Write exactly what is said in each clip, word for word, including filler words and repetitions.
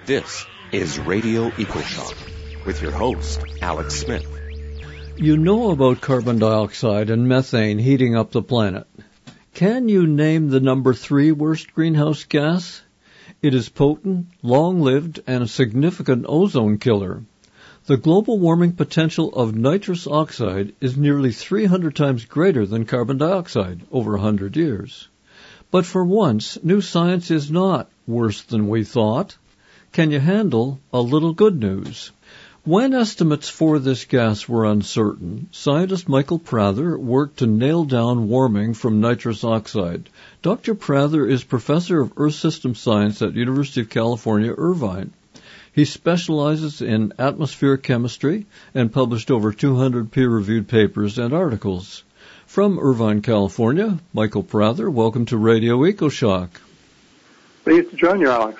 This is Radio EcoShock with your host, Alex Smith. You know about carbon dioxide and methane heating up the planet. Can you name the number three worst greenhouse gas? It is potent, long-lived, and a significant ozone killer. The global warming potential of nitrous oxide is nearly three hundred times greater than carbon dioxide over one hundred years. But for once, new science is not worse than we thought. Can you handle a little good news? When estimates for this gas were uncertain, scientist Michael Prather worked to nail down warming from nitrous oxide. Doctor Prather is professor of Earth System Science at University of California, Irvine. He specializes in atmospheric chemistry and published over two hundred peer-reviewed papers and articles. From Irvine, California, Michael Prather, welcome to Radio EcoShock. Pleased to join you, Alex.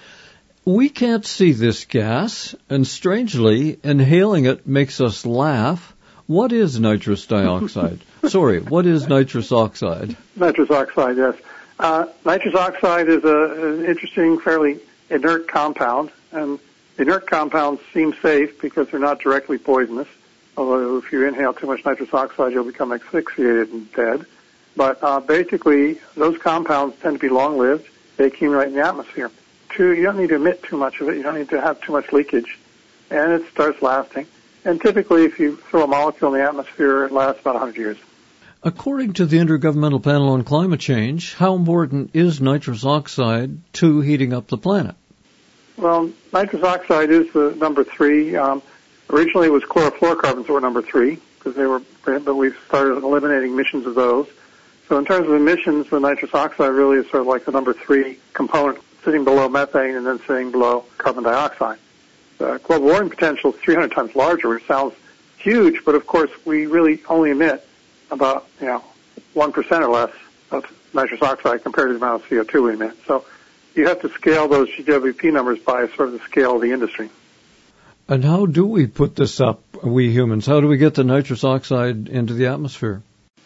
We can't see this gas, and strangely, inhaling it makes us laugh. What is nitrous dioxide? Sorry, what is nitrous oxide? Nitrous oxide, yes. Uh, nitrous oxide is a, an interesting, fairly inert compound, and inert compounds seem safe because they're not directly poisonous, although if you inhale too much nitrous oxide, you'll become asphyxiated and dead. But uh, basically, those compounds tend to be long-lived. They accumulate in the atmosphere. Two, you don't need to emit too much of it. You don't need to have too much leakage, and it starts lasting. And typically, if you throw a molecule in the atmosphere, it lasts about one hundred years. According to the Intergovernmental Panel on Climate Change, how important is nitrous oxide to heating up the planet? Well, nitrous oxide is the number three. Um, originally, it was chlorofluorocarbons that were number three, because they were, but we've started eliminating emissions of those. So in terms of emissions, the nitrous oxide really is sort of like the number three component, sitting below methane and then sitting below carbon dioxide. The global warming potential is three hundred times larger, which sounds huge, but of course we really only emit about, you know, one percent or less of nitrous oxide compared to the amount of C O two we emit. So you have to scale those G W P numbers by sort of the scale of the industry. And how do we put this up, we humans? How do we get the nitrous oxide into the atmosphere?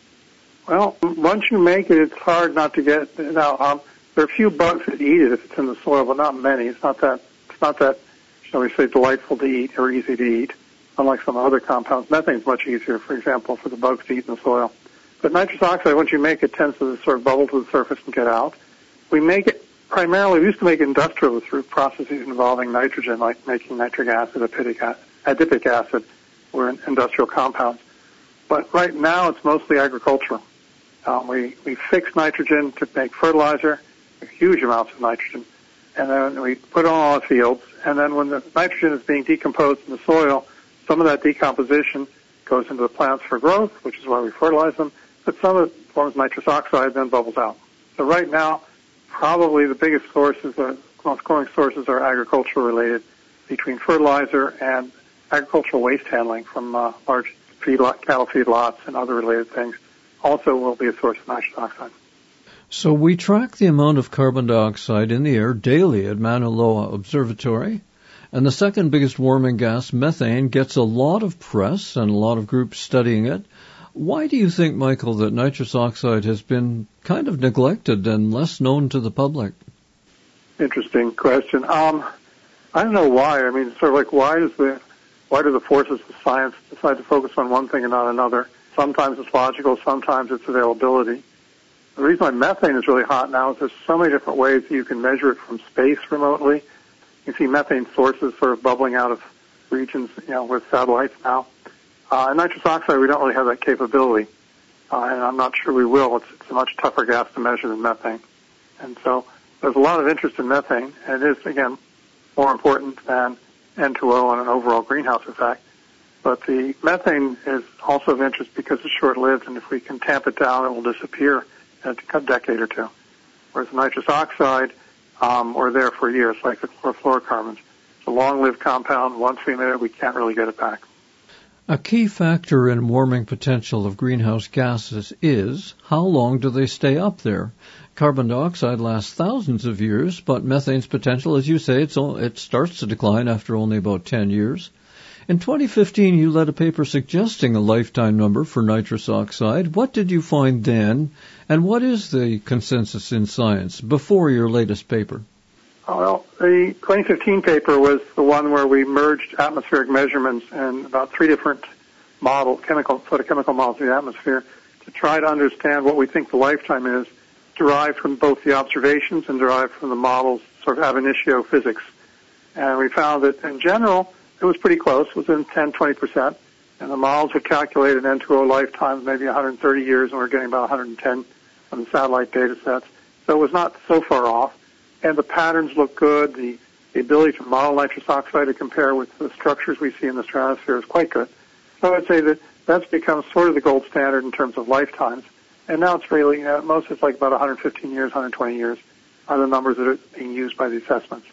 Well, once you make it, it's hard not to get, now, um, there are a few bugs that eat it if it's in the soil, but not many. It's not that, it's not that, shall we say, delightful to eat or easy to eat, unlike some other compounds. Methane's much easier, for example, for the bugs to eat in the soil. But nitrous oxide, once you make it, tends to sort of bubble to the surface and get out. We make it primarily, we used to make it industrially through processes involving nitrogen, like making nitric acid, adipic, adipic acid, or industrial compounds. But right now, it's mostly agricultural. Um, we, we fix nitrogen to make fertilizer, huge amounts of nitrogen, and then we put it on all the fields, and then when the nitrogen is being decomposed in the soil, some of that decomposition goes into the plants for growth, which is why we fertilize them, but some of it forms nitrous oxide, then bubbles out. So right now, probably the biggest sources, the most growing sources are agricultural related, between fertilizer and agricultural waste handling from uh, large feedlot, cattle feedlots and other related things, also will be a source of nitrous oxide. So we track the amount of carbon dioxide in the air daily at Mauna Loa Observatory, and the second biggest warming gas, methane, gets a lot of press and a lot of groups studying it. Why do you think, Michael, that nitrous oxide has been kind of neglected and less known to the public? Interesting question. Um, I don't know why. I mean, it's sort of like why does the why do the forces of science decide to focus on one thing and not another? Sometimes it's logical, sometimes it's availability. The reason why methane is really hot now is there's so many different ways that you can measure it from space remotely. You see methane sources sort of bubbling out of regions, you know, with satellites now. Uh, and nitrous oxide, we don't really have that capability. Uh, and I'm not sure we will. It's, it's a much tougher gas to measure than methane. And so there's a lot of interest in methane, and it is, again, more important than N two O and an overall greenhouse effect. But the methane is also of interest because it's short-lived, and if we can tamp it down, it will disappear in a decade or two. Whereas the nitrous oxide, um, we're there for years, like the chlorofluorocarbons. It's a long-lived compound. Once we emit it, we can't really get it back. A key factor in warming potential of greenhouse gases is how long do they stay up there? Carbon dioxide lasts thousands of years, but methane's potential, as you say, it's, it starts to decline after only about ten years. In twenty fifteen, you led a paper suggesting a lifetime number for nitrous oxide. What did you find then, and what is the consensus in science before your latest paper? Well, the twenty fifteen paper was the one where we merged atmospheric measurements and about three different model, chemical, photochemical models of the atmosphere to try to understand what we think the lifetime is, derived from both the observations and derived from the models, sort of ab initio physics. And we found that in general, it was pretty close, within ten, twenty percent. And the models had calculated N two O lifetimes, maybe one hundred thirty years, and we're getting about one hundred ten on the satellite data sets. So it was not so far off. And the patterns look good. The, the ability to model nitrous oxide to compare with the structures we see in the stratosphere is quite good. So I'd say that that's become sort of the gold standard in terms of lifetimes. And now it's really, uh, most it's like about one hundred fifteen years, one hundred twenty years are the numbers that are being used by the assessments.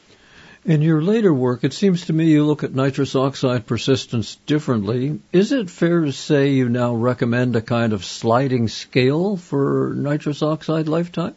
In your later work, it seems to me you look at nitrous oxide persistence differently. Is it fair to say you now recommend a kind of sliding scale for nitrous oxide lifetime?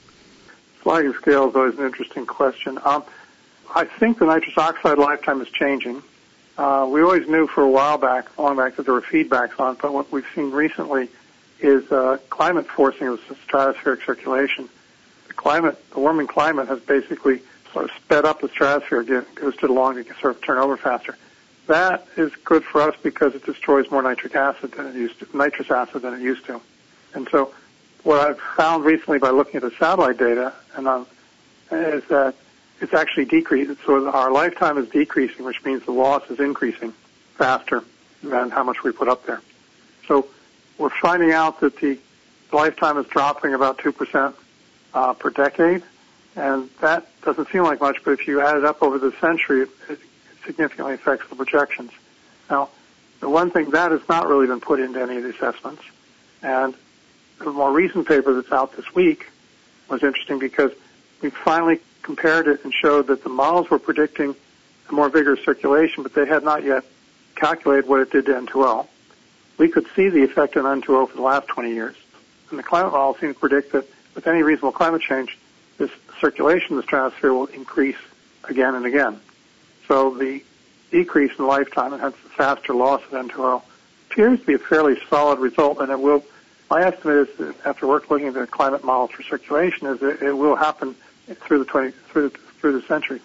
Sliding scale is always an interesting question. Um, I think the nitrous oxide lifetime is changing. Uh, we always knew for a while back, long back, that there were feedbacks on it, but what we've seen recently is uh, climate forcing of stratospheric circulation. The climate, the warming climate has basically sort of sped up the stratosphere, goes to the long to sort of turn over faster. That is good for us because it destroys more nitric acid than it used to, nitrous acid than it used to. And so what I've found recently by looking at the satellite data and um, is that it's actually decreasing. So our lifetime is decreasing, which means the loss is increasing faster than how much we put up there. So we're finding out that the lifetime is dropping about two percent uh, per decade. And that doesn't seem like much, but if you add it up over the century, it, it significantly affects the projections. Now, the one thing that has not really been put into any of the assessments, and the more recent paper that's out this week was interesting because we finally compared it and showed that the models were predicting a more vigorous circulation, but they had not yet calculated what it did to N two O. We could see the effect on N two O for the last twenty years, and the climate models seem to predict that with any reasonable climate change, this circulation in the stratosphere will increase again and again. So the decrease in lifetime and hence the faster loss of N two O appears to be a fairly solid result, and it will, my estimate is that after work looking at the climate models for circulation is that it will happen through the twenty through the, through the century.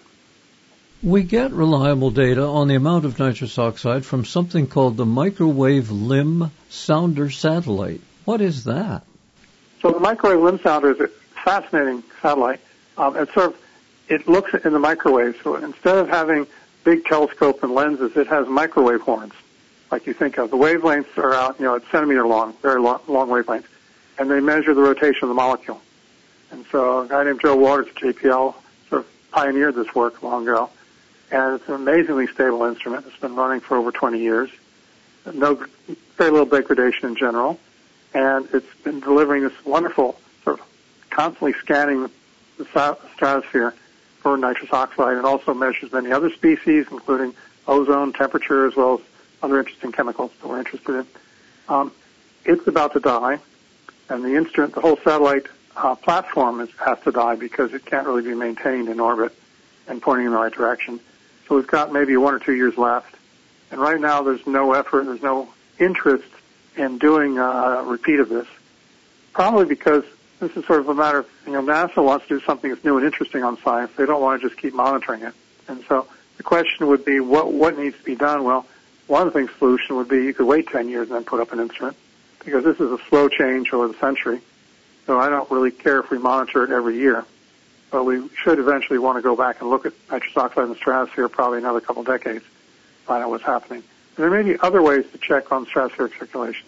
We get reliable data on the amount of nitrous oxide from something called the Microwave Limb Sounder Satellite. What is that? So the Microwave Limb Sounder is a fascinating satellite. Um, it sort of it looks in the microwave. So instead of having big telescope and lenses, it has microwave horns, like you think of. The wavelengths are out, you know, it's centimeter long, very long, long wavelengths, and they measure the rotation of the molecule. And so a guy named Joe Waters at J P L sort of pioneered this work long ago, and it's an amazingly stable instrument. It's been running for over twenty years. No, very little degradation in general, and it's been delivering this wonderful sort of constantly scanning the stratosphere for nitrous oxide. It also measures many other species, including ozone, temperature, as well as other interesting chemicals that we're interested in. Um, it's about to die, and the instrument, the whole satellite uh, platform is, has to die because it can't really be maintained in orbit and pointing in the right direction. So we've got maybe one or two years left. And right now there's no effort, there's no interest in doing a repeat of this. Probably because this is sort of a matter of, you know, NASA wants to do something that's new and interesting on science. They don't want to just keep monitoring it. And so the question would be, what what needs to be done? Well, one of the things, solution would be you could wait ten years and then put up an instrument, because this is a slow change over the century. So I don't really care if we monitor it every year. But we should eventually want to go back and look at nitrous oxide in the stratosphere probably another couple of decades, find out what's happening. And there may be other ways to check on stratospheric circulation.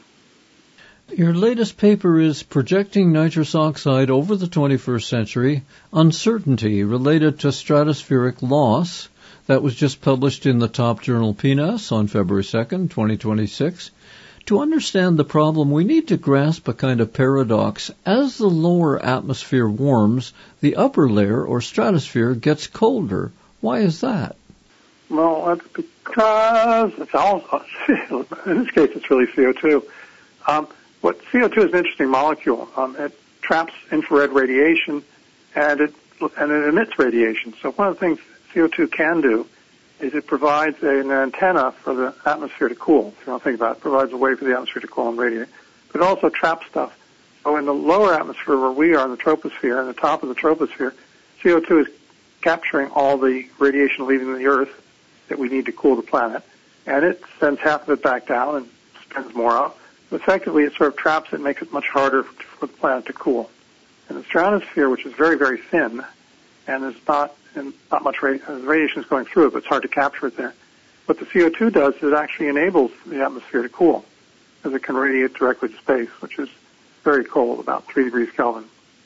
Your latest paper is Projecting Nitrous Oxide Over the twenty-first Century, Uncertainty Related to Stratospheric Loss. That was just published in the top journal P N A S on February second, twenty twenty-six. To understand the problem, we need to grasp a kind of paradox. As the lower atmosphere warms, the upper layer, or stratosphere, gets colder. Why is that? Well, that's because it's also, in this case, it's really C O two. Um, what C O two is an interesting molecule. Um, it traps infrared radiation, and it and it emits radiation. So one of the things C O two can do is it provides an antenna for the atmosphere to cool. If you don't think about it, it provides a way for the atmosphere to cool and radiate. But it also traps stuff. So in the lower atmosphere where we are in the troposphere, and the top of the troposphere, C O two is capturing all the radiation leaving the Earth that we need to cool the planet, and it sends half of it back down and spends more out. Effectively, it sort of traps it and makes it much harder for the planet to cool. And the stratosphere, which is very, very thin, and there's not and not much radi- uh, radiation is going through it, but it's hard to capture it there. What the C O two does is it actually enables the atmosphere to cool, as it can radiate directly to space, which is very cold, about three degrees Kelvin.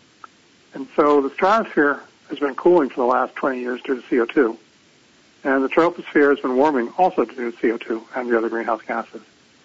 And so the stratosphere has been cooling for the last twenty years due to C O two. And the troposphere has been warming also due to C O two and the other greenhouse gases.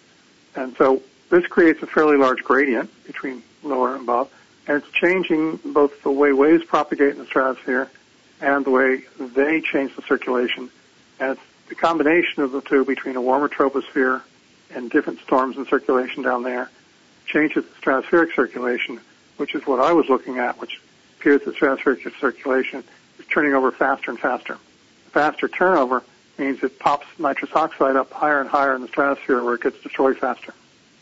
And so this creates a fairly large gradient between lower and above, and it's changing both the way waves propagate in the stratosphere and the way they change the circulation. And it's the combination of the two between a warmer troposphere and different storms in circulation down there changes the stratospheric circulation, which is what I was looking at, which appears that stratospheric circulation is turning over faster and faster. Faster turnover means it pops nitrous oxide up higher and higher in the stratosphere where it gets destroyed faster.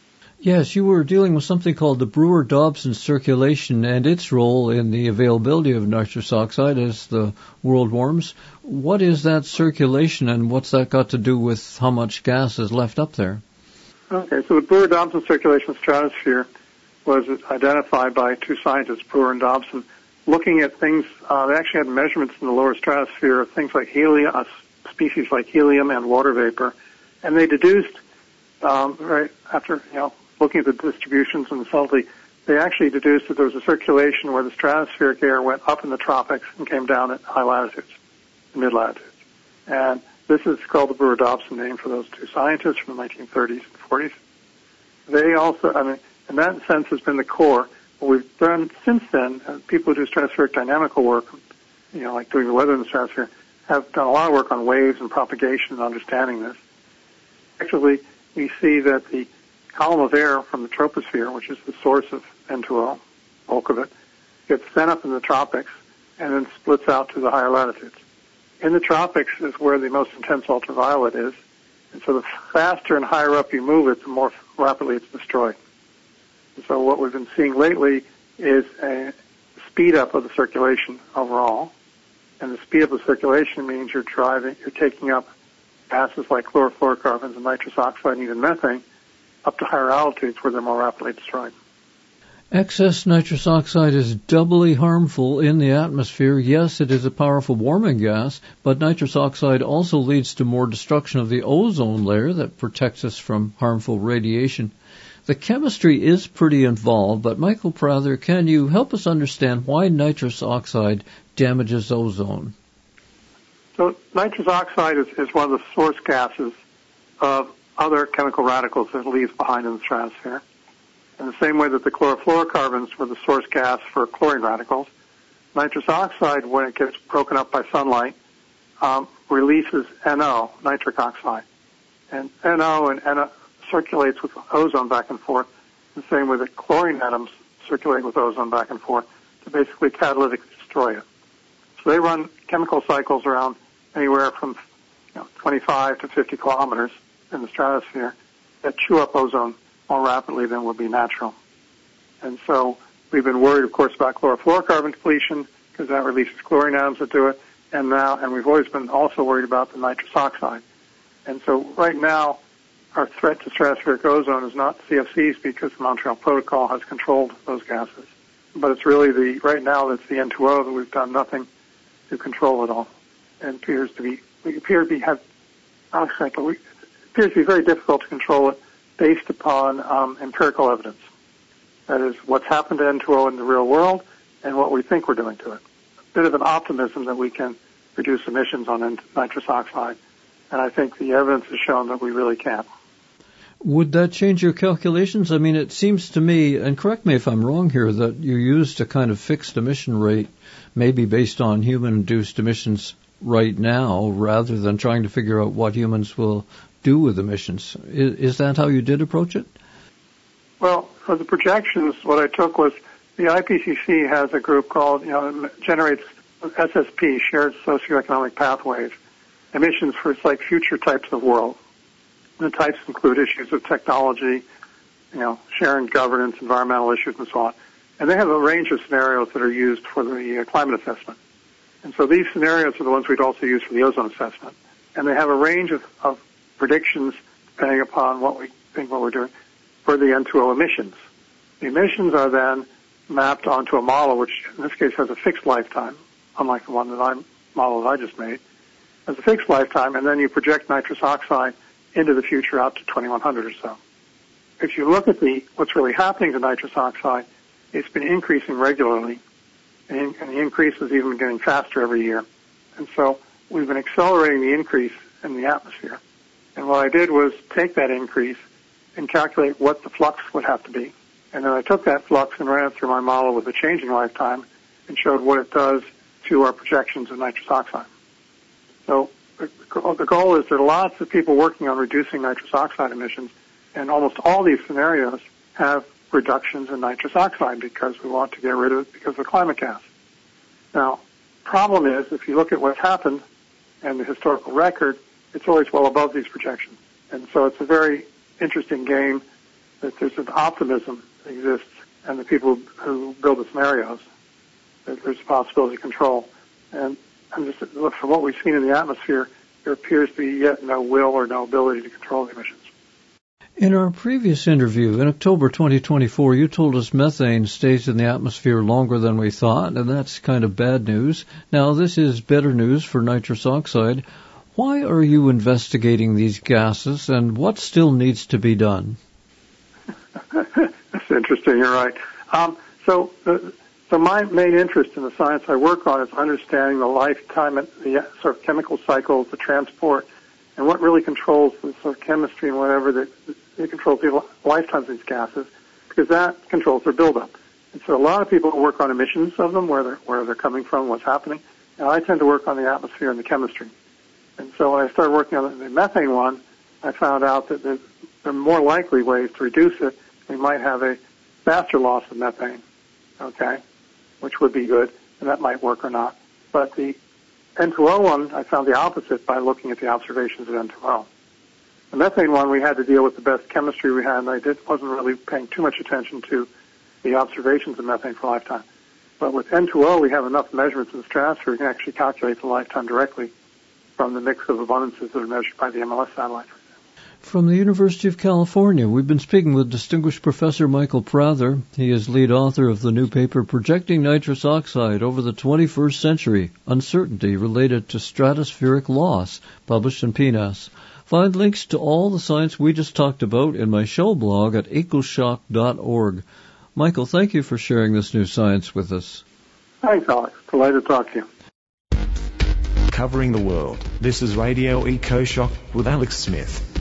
Yes, you were dealing with something called the Brewer-Dobson circulation and its role in the availability of nitrous oxide as the world warms. What is that circulation, and what's that got to do with how much gas is left up there? Okay, so the Brewer-Dobson circulation stratosphere was identified by two scientists, Brewer and Dobson, looking at things. Uh, they actually had measurements in the lower stratosphere of things like helium, uh, species like helium and water vapor, and they deduced, um, right after, you know, looking at the distributions and the subtlety, they actually deduced that there was a circulation where the stratospheric air went up in the tropics and came down at high latitudes, mid-latitudes. And this is called the Brewer-Dobson name for those two scientists from the nineteen thirties and forties. They also, I mean, in that sense, has been the core. What we've done since then, uh, people who do stratospheric dynamical work, you know, like doing the weather in the stratosphere, have done a lot of work on waves and propagation and understanding this. Actually, we see that the column of air from the troposphere, which is the source of N two O, bulk of it, gets sent up in the tropics and then splits out to the higher latitudes. In the tropics is where the most intense ultraviolet is, and so the faster and higher up you move it, the more rapidly it's destroyed. And so what we've been seeing lately is a speed up of the circulation overall, and the speed up of the circulation means you're driving, you're taking up gases like chlorofluorocarbons and nitrous oxide and even methane up to higher altitudes where they're more rapidly destroyed. Excess nitrous oxide is doubly harmful in the atmosphere. Yes, it is a powerful warming gas, but nitrous oxide also leads to more destruction of the ozone layer that protects us from harmful radiation. The chemistry is pretty involved, but Michael Prather, can you help us understand why nitrous oxide damages ozone? So nitrous oxide is, is one of the source gases of other chemical radicals that it leaves behind in the stratosphere. In the same way that the chlorofluorocarbons were the source gas for chlorine radicals, nitrous oxide, when it gets broken up by sunlight, um, releases N O, nitric oxide. And N O and N O circulates with ozone back and forth, the same way that chlorine atoms circulate with ozone back and forth to basically catalytically destroy it. So they run chemical cycles around anywhere from you know, twenty-five to fifty kilometers in the stratosphere that chew up ozone more rapidly than would be natural. And so we've been worried, of course, about chlorofluorocarbon depletion because that releases chlorine atoms that do it. And now, and we've always been also worried about the nitrous oxide. And so right now, our threat to stratospheric ozone is not C F Cs because the Montreal Protocol has controlled those gases. But it's really the, right now, it's the N two O that we've done nothing to control at all. And appears to be, we appear to be, have, oxide, but we, it appears to be very difficult to control it based upon um, empirical evidence. That is, what's happened to N two O in the real world and what we think we're doing to it. A bit of an optimism that we can reduce emissions on nitrous oxide, and I think the evidence has shown that we really can. Would that change your calculations? I mean, it seems to me, and correct me if I'm wrong here, that you used a kind of fixed emission rate, maybe based on human-induced emissions right now, rather than trying to figure out what humans will do with emissions. Is, is that how you did approach it? Well, for the projections, what I took was the I P C C has a group called, you know, generates S S P, Shared Socioeconomic Pathways, emissions for, like, future types of world. The types include issues of technology, you know, sharing governance, environmental issues, and so on. And they have a range of scenarios that are used for the uh, climate assessment. And so these scenarios are the ones we'd also use for the ozone assessment. And they have a range of, of predictions depending upon what we think what we're doing for the N two O emissions. The emissions are then mapped onto a model, which in this case has a fixed lifetime, unlike the one that I model that I just made, has a fixed lifetime, and then you project nitrous oxide into the future out to twenty-one hundred or so. If you look at the what's really happening to nitrous oxide, it's been increasing regularly, and, and the increase is even getting faster every year. And so we've been accelerating the increase in the atmosphere. And what I did was take that increase and calculate what the flux would have to be. And then I took that flux and ran it through my model with a changing lifetime and showed what it does to our projections of nitrous oxide. So the goal is there are lots of people working on reducing nitrous oxide emissions, and almost all these scenarios have reductions in nitrous oxide because we want to get rid of it because of the climate gas. Now, problem is, if you look at what's happened and the historical record, it's always well above these projections. And so it's a very interesting game that there's an optimism that exists, and the people who build the scenarios, that there's a possibility of control. And, and just from what we've seen in the atmosphere, there appears to be yet no will or no ability to control the emissions. In our previous interview, in October twenty twenty-four, you told us methane stays in the atmosphere longer than we thought, and that's kind of bad news. Now, this is better news for nitrous oxide. Why are you investigating these gases, and what still needs to be done? That's interesting. You're right. Um, so, uh, so my main interest in the science I work on is understanding the lifetime, the sort of chemical cycles, the transport, and what really controls the sort of chemistry and whatever that, that controls the lifetimes of these gases, because that controls their buildup. And so a lot of people work on emissions of them, where they're, where they're coming from, what's happening, and I tend to work on the atmosphere and the chemistry. And so when I started working on the methane one, I found out that there are more likely ways to reduce it. We might have a faster loss of methane, okay, which would be good, and that might work or not. But the N two O one, I found the opposite by looking at the observations of N two O. The methane one, we had to deal with the best chemistry we had, and I did, wasn't really paying too much attention to the observations of methane for lifetime. But with N two O, we have enough measurements in the stratosphere, we can actually calculate the lifetime directly from the mix of abundances that are measured by the M L S satellite. From the University of California, we've been speaking with distinguished Professor Michael Prather. He is lead author of the new paper, Projecting Nitrous Oxide Over the twenty-first Century, Uncertainty Related to Stratospheric Loss, published in P N A S. Find links to all the science we just talked about in my show blog at ecoshock dot org. Michael, thank you for sharing this new science with us. Thanks, Alex. Delighted to talk to you. Covering the world, this is Radio EcoShock with Alex Smith.